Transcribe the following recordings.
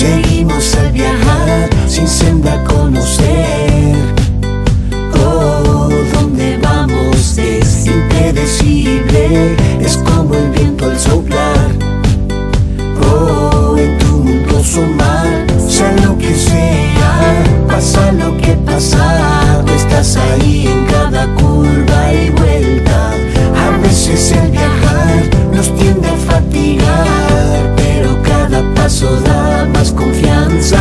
seguimos al viajar sin senda a conocer. Oh, donde vamos es impredecible, es como el viento al soplar. Oh, en tu mundo mar, sea lo que sea, pasa lo que pasa, tú estás ahí en cada curva y vuelta. A veces el viajar nos tiende a fatigar, pero cada paso da más confianza.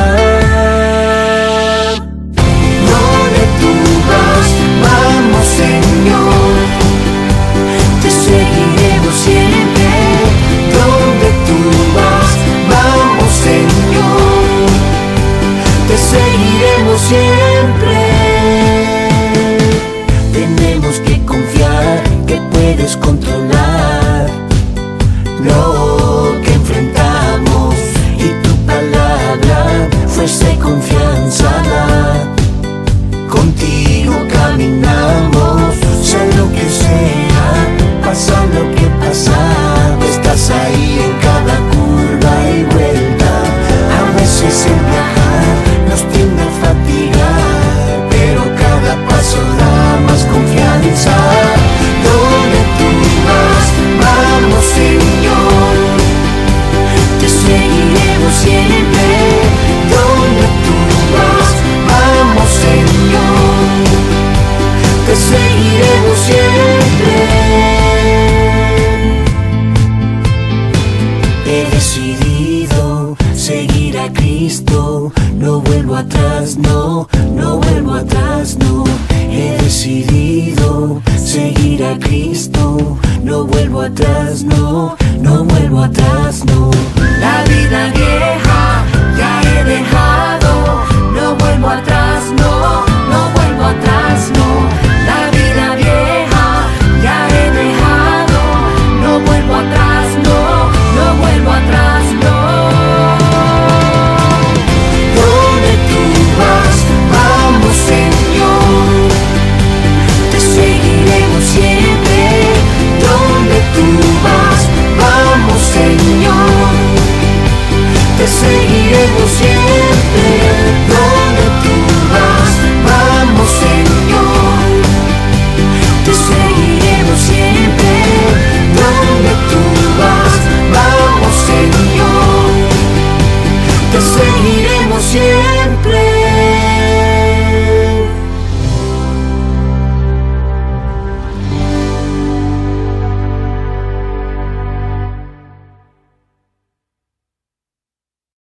Donde tú vas, vamos Señor, te seguiremos siempre. Donde tú vas, vamos Señor, te seguiremos siempre. Tenemos que confiar que puedes controlar lo que enfrentamos, y tu palabra, fuerza y confianza da. Contigo caminamos, sea lo que sea, pasa lo que pasa, tú estás ahí en cada curva y vuelta. A veces el viajar nos tiende a fatigar, pero cada paso da más confianza. Donde tú vas, vamos Señor, te seguiremos siempre. Donde tú vas, vamos Señor, te seguiremos siempre. He decidido seguir a Cristo, no vuelvo atrás, no, no vuelvo atrás, no. He decidido seguir a Cristo, no vuelvo atrás, no, no vuelvo atrás, no. La vida vieja ya he dejado, no vuelvo atrás, no, no vuelvo atrás, no. La vida vieja ya he dejado, no vuelvo atrás, no, no vuelvo atrás, no. Donde tú vas, vamos Señor, te seguiremos siempre. Donde tú vas, vamos Señor, te seguiremos siempre. Donde tú vas, vamos Señor, te seguiremos siempre. Donde tú vas, vamos Señor, te seguiremos siempre.